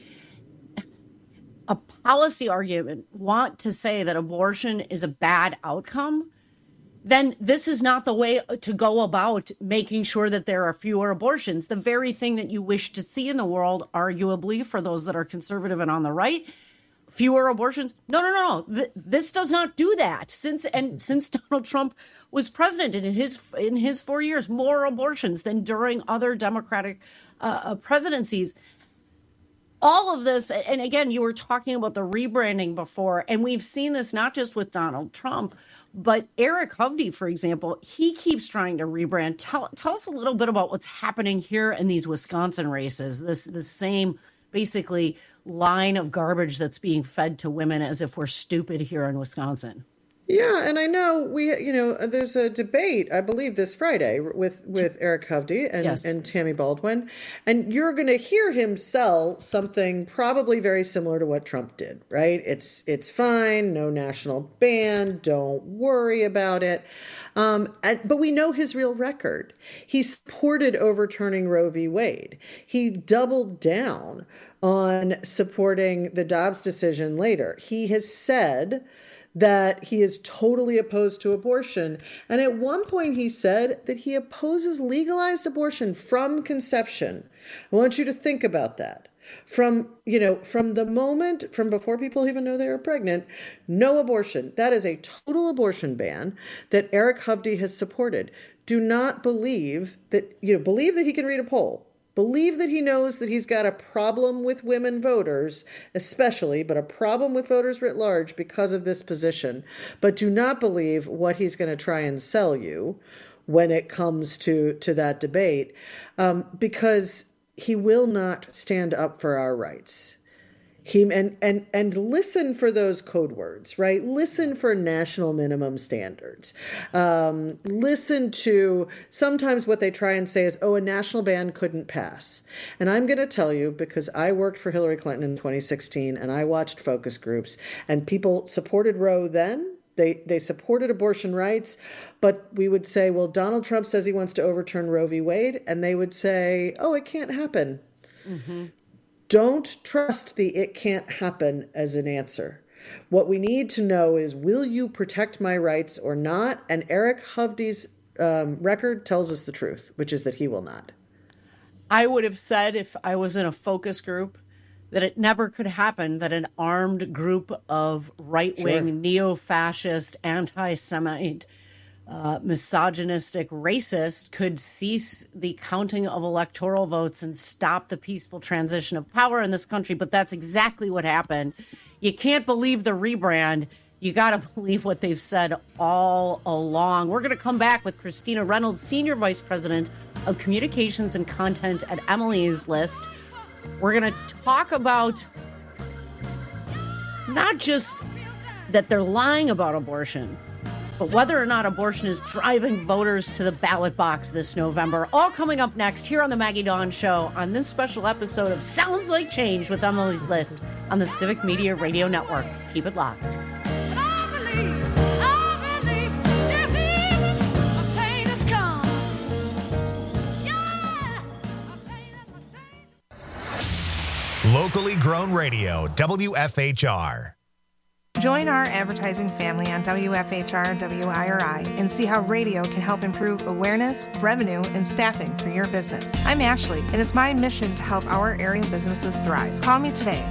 policy argument, want to say that abortion is a bad outcome, then this is not the way to go about making sure that there are fewer abortions. The very thing that you wish to see in the world, arguably, for those that are conservative and on the right, fewer abortions. No. This does not do that. Since Donald Trump was president in his 4 years, more abortions than during other Democratic presidencies. All of this, and again, you were talking about the rebranding before, and we've seen this not just with Donald Trump, but Eric Hovde, for example, he keeps trying to rebrand. Tell us a little bit about what's happening here in these Wisconsin races, this same basically line of garbage that's being fed to women as if we're stupid here in Wisconsin. Yeah, and I know there's a debate, I believe, this Friday with Eric Hovde and Tammy Baldwin, and you're going to hear him sell something probably very similar to what Trump did, right? It's fine, no national ban, don't worry about it. But we know his real record. He supported overturning Roe v. Wade. He doubled down on supporting the Dobbs decision later. He has said that he is totally opposed to abortion. And at one point he said that he opposes legalized abortion from conception. I want you to think about that. From the moment, from before people even know they are pregnant, no abortion. That is a total abortion ban that Eric Hovde has supported. Do not believe that he can read a poll. Believe that he knows that he's got a problem with women voters, especially, but a problem with voters writ large because of this position. But do not believe what he's going to try and sell you when it comes to that debate, because he will not stand up for our rights. And listen for those code words, right? Listen for national minimum standards. Listen to sometimes what they try and say is, a national ban couldn't pass. And I'm going to tell you, because I worked for Hillary Clinton in 2016 and I watched focus groups, and people supported Roe then. They supported abortion rights, but we would say, well, Donald Trump says he wants to overturn Roe v. Wade. And they would say, it can't happen. Mm-hmm. Don't trust the "it can't happen" as an answer. What we need to know is, will you protect my rights or not? And Eric Hovde's record tells us the truth, which is that he will not. I would have said, if I was in a focus group, that it never could happen that an armed group of right-wing, neo-fascist, anti-Semite, misogynistic racist could cease the counting of electoral votes and stop the peaceful transition of power in this country. But that's exactly what happened. You can't believe the rebrand. You got to believe what they've said all along. We're going to come back with Christina Reynolds, Senior Vice President of Communications and Content at Emily's List. We're going to talk about not just that they're lying about abortion, but whether or not abortion is driving voters to the ballot box this November. All coming up next here on the Maggie Dawn Show on this special episode of Sounds Like Change with Emily's List on the Civic Media Radio Network. Keep it locked. I locally grown radio, WFHR. Join our advertising family on WFHR WIRI and see how radio can help improve awareness, revenue, and staffing for your business. I'm Ashley, and it's my mission to help our area businesses thrive. Call me today,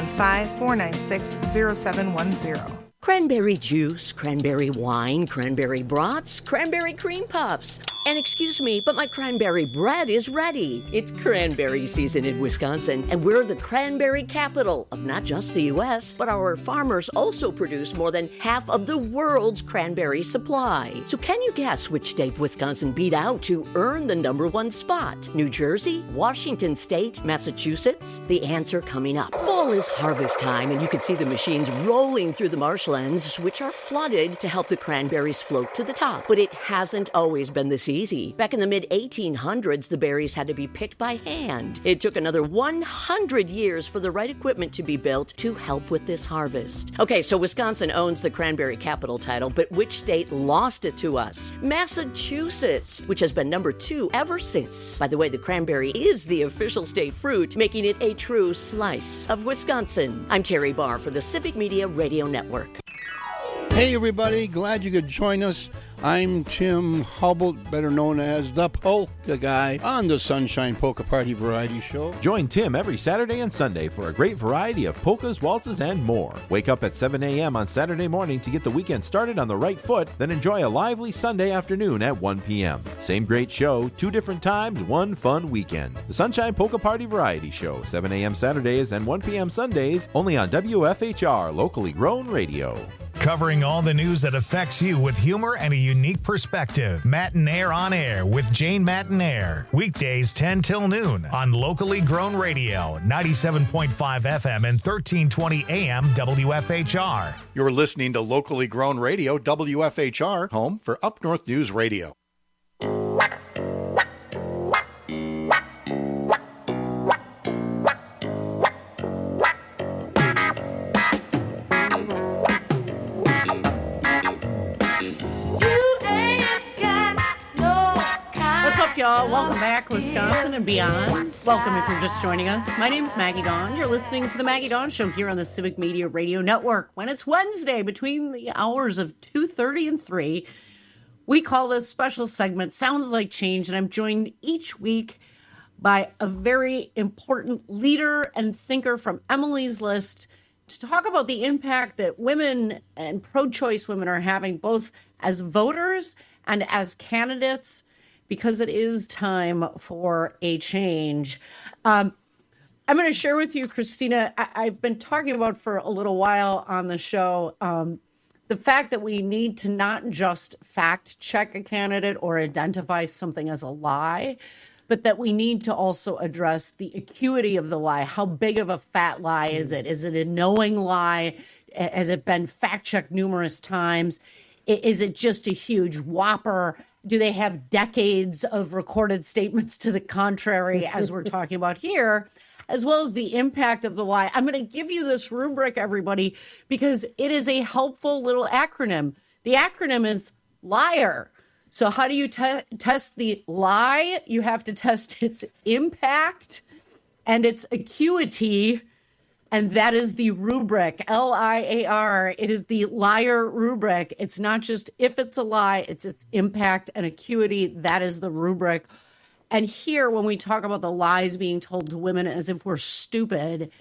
715-496-0710. Cranberry juice, cranberry wine, cranberry brats, cranberry cream puffs. And excuse me, but my cranberry bread is ready. It's cranberry season in Wisconsin, and we're the cranberry capital of not just the U.S., but our farmers also produce more than half of the world's cranberry supply. So can you guess which state Wisconsin beat out to earn the #1 spot? New Jersey, Washington State, Massachusetts? The answer coming up. Fall is harvest time, and you can see the machines rolling through the marshlands, which are flooded to help the cranberries float to the top. But it hasn't always been this easy. Back in the mid-1800s, the berries had to be picked by hand. It took another 100 years for the right equipment to be built to help with this harvest. Okay, so Wisconsin owns the cranberry capital title, but which state lost it to us? Massachusetts, which has been #2 ever since. By the way, the cranberry is the official state fruit, making it a true slice of Wisconsin. I'm Terry Barr for the Civic Media Radio Network. Hey everybody, glad you could join us. I'm Tim Hubble, better known as the Polka Guy, on the Sunshine Polka Party Variety Show. Join Tim every Saturday and Sunday for a great variety of polkas, waltzes, and more. Wake up at 7 a.m. on Saturday morning to get the weekend started on the right foot, then enjoy a lively Sunday afternoon at 1 p.m. Same great show, 2 different times, 1 fun weekend. The Sunshine Polka Party Variety Show, 7 a.m. Saturdays and 1 p.m. Sundays, only on WFHR, locally grown radio. Covering all the news that affects you with humor and a unique perspective. Matinaire on Air with Jane Matinaire. Weekdays 10 till noon on locally grown radio, 97.5 FM and 1320 AM WFHR. You're listening to locally grown radio, WFHR, home for Up North News Radio. Y'all, welcome back, Wisconsin and beyond. Welcome if you're just joining us. My name's Maggie Dawn. You're listening to the Maggie Dawn Show here on the Civic Media Radio Network. When it's Wednesday between the hours of 2:30 and 3, we call this special segment Sounds Like Change, and I'm joined each week by a very important leader and thinker from Emily's List to talk about the impact that women and pro-choice women are having both as voters and as candidates, because it is time for a change. I'm going to share with you, Christina, I've been talking about for a little while on the show, the fact that we need to not just fact check a candidate or identify something as a lie, but that we need to also address the acuity of the lie. How big of a fat lie is it? Is it a knowing lie? Has it been fact checked numerous times? Is it just a huge whopper? Do they have decades of recorded statements to the contrary, as we're talking about here, as well as the impact of the lie? I'm going to give you this rubric, everybody, because it is a helpful little acronym. The acronym is LIAR. So how do you test the lie? You have to test its impact and its acuity. And that is the rubric, LIAR. It is the LIAR rubric. It's not just if it's a lie, it's its impact and acuity. That is the rubric. And here, when we talk about the lies being told to women as if we're stupid,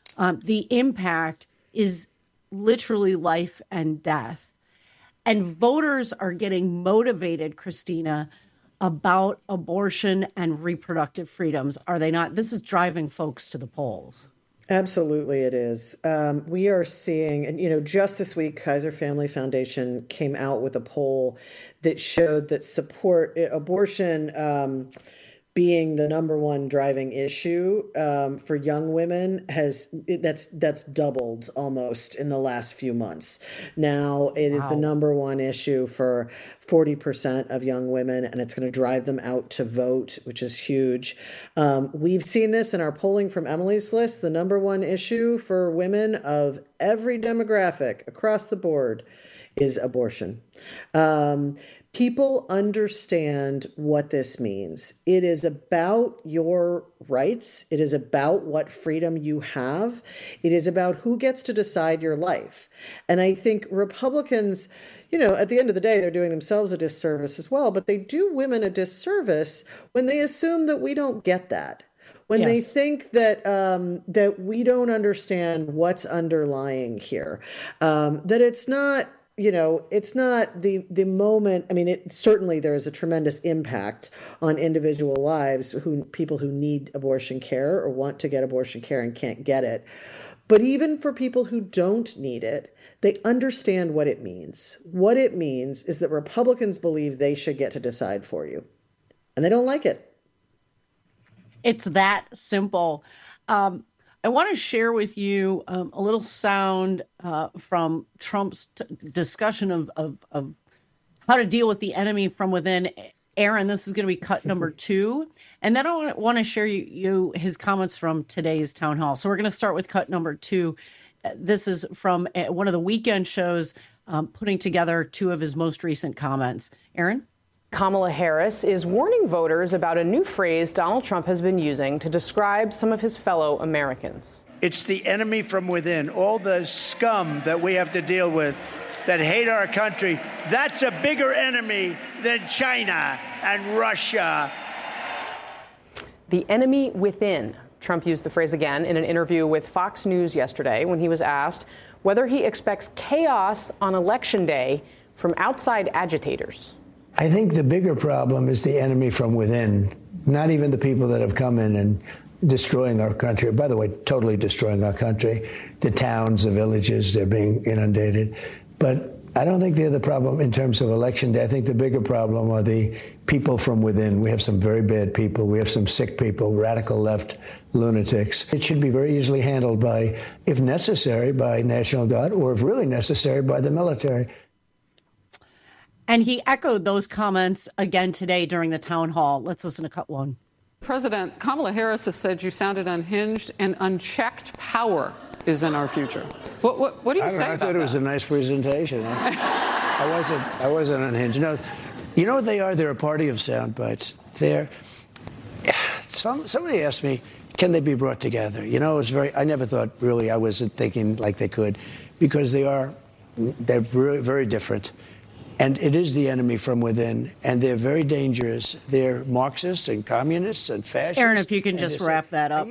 the impact is literally life and death. And voters are getting motivated, Christina, about abortion and reproductive freedoms, are they not? This is driving folks to the polls. Absolutely, it is. We are seeing, and just this week, Kaiser Family Foundation came out with a poll that showed that abortion being the #1 driving issue for young women that's doubled almost in the last few months. Now it is the #1 issue for 40% of young women, and it's going to drive them out to vote, which is huge. We've seen this in our polling from Emily's List. The #1 issue for women of every demographic across the board is abortion. People understand what this means. It is about your rights. It is about what freedom you have. It is about who gets to decide your life. And I think Republicans, at the end of the day, they're doing themselves a disservice as well, but they do women a disservice when they assume that we don't get that. When they think that that we don't understand what's underlying here, that it's not, it's not the moment. I mean, certainly there is a tremendous impact on individual lives, people who need abortion care or want to get abortion care and can't get it. But even for people who don't need it, they understand what it means. What it means is that Republicans believe they should get to decide for you, and they don't like it. It's that simple. I want to share with you a little sound from Trump's discussion of how to deal with the enemy from within. Aaron, this is going to be cut number 2. And then I want to share you his comments from today's town hall. So we're going to start with cut number 2. This is from one of the weekend shows, putting together 2 of his most recent comments. Aaron? Kamala Harris is warning voters about a new phrase Donald Trump has been using to describe some of his fellow Americans. It's the enemy from within, all the scum that we have to deal with that hate our country. That's a bigger enemy than China and Russia. The enemy within. Trump used the phrase again in an interview with Fox News yesterday when he was asked whether he expects chaos on Election Day from outside agitators. I think the bigger problem is the enemy from within, not even the people that have come in and destroying our country. By the way, totally destroying our country. The towns, the villages, they're being inundated. But I don't think they're the problem in terms of Election Day. I think the bigger problem are the people from within. We have some very bad people. We have some sick people, radical left lunatics. It should be very easily handled by, if necessary, by National Guard, or if really necessary, by the military. And he echoed those comments again today during the town hall. Let's listen to cut 1. President, Kamala Harris has said you sounded unhinged and unchecked power is in our future. What do you say about that? I thought it was a nice presentation. I wasn't unhinged. No, you know what they are? They're a party of sound bites. Somebody asked me, can they be brought together? I never thought, really, I wasn't thinking like they could, because they're very, very different. And it is the enemy from within, and they're very dangerous. They're Marxists and communists and fascists. Aaron, if you can just wrap that up.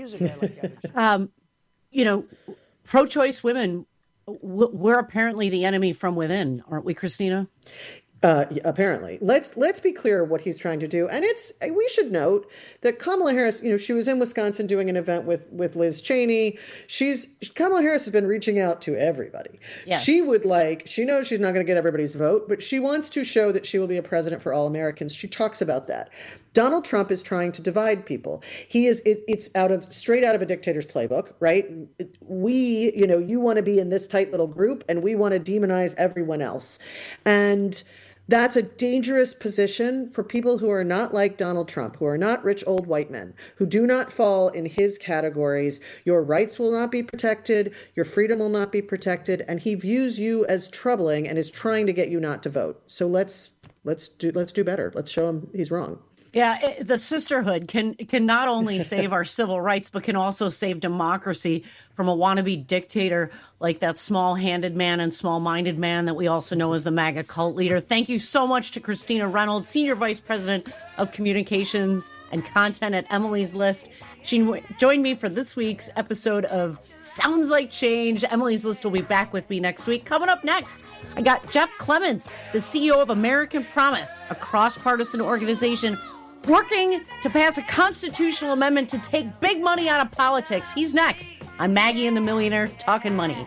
Pro-choice women, we're apparently the enemy from within, aren't we, Christina? Apparently. Let's be clear what he's trying to do. And we should note that Kamala Harris, she was in Wisconsin doing an event with Liz Cheney. Kamala Harris has been reaching out to everybody. Yes. She knows she's not going to get everybody's vote, but she wants to show that she will be a president for all Americans. She talks about that. Donald Trump is trying to divide people. It's straight out of a dictator's playbook, right? You want to be in this tight little group, and we want to demonize everyone else. And that's a dangerous position for people who are not like Donald Trump, who are not rich old white men, who do not fall in his categories. Your rights will not be protected. Your freedom will not be protected. And he views you as troubling and is trying to get you not to vote. So let's do better. Let's show him he's wrong. Yeah, the sisterhood can not only save our civil rights, but can also save democracy from a wannabe dictator like that small-handed man and small-minded man that we also know as the MAGA cult leader. Thank you so much to Christina Reynolds, Senior Vice President of Communications and Content at Emily's List. She joined me for this week's episode of Sounds Like Change. Emily's List will be back with me next week. Coming up next, I got Jeff Clements, the CEO of American Promise, a cross-partisan organization working to pass a constitutional amendment to take big money out of politics. He's next on Maggie and the Millionaire Talking Money.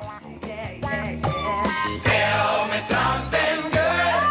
Tell me something good.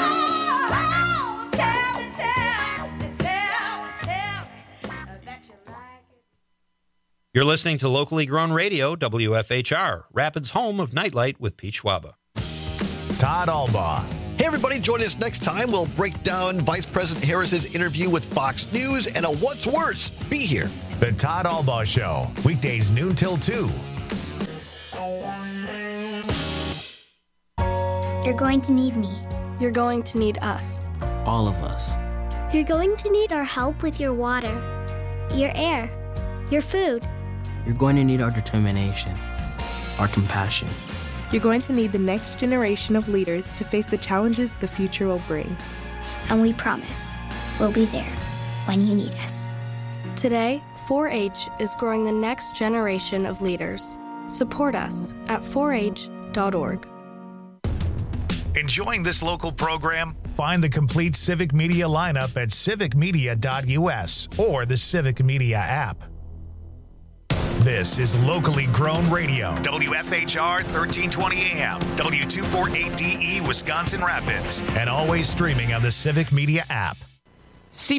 You're listening to locally grown radio, WFHR, Rapids' home of Nightlight with Pete Schwaba. Todd Albaugh. Hey, everybody, join us next time. We'll break down Vice President Harris's interview with Fox News and a what's worse. Be here. The Todd Albaugh Show, weekdays noon till 2. You're going to need me. you're going to need us. All of us. You're going to need our help with your water, your air, your food. You're going to need our determination, our compassion. You're going to need the next generation of leaders to face the challenges the future will bring. And we promise we'll be there when you need us. Today, 4-H is growing the next generation of leaders. Support us at 4h.org. Enjoying this local program? Find the complete Civic Media lineup at civicmedia.us or the Civic Media app. This is locally grown radio. WFHR 1320 AM, W248DE Wisconsin Rapids, and always streaming on the Civic Media app.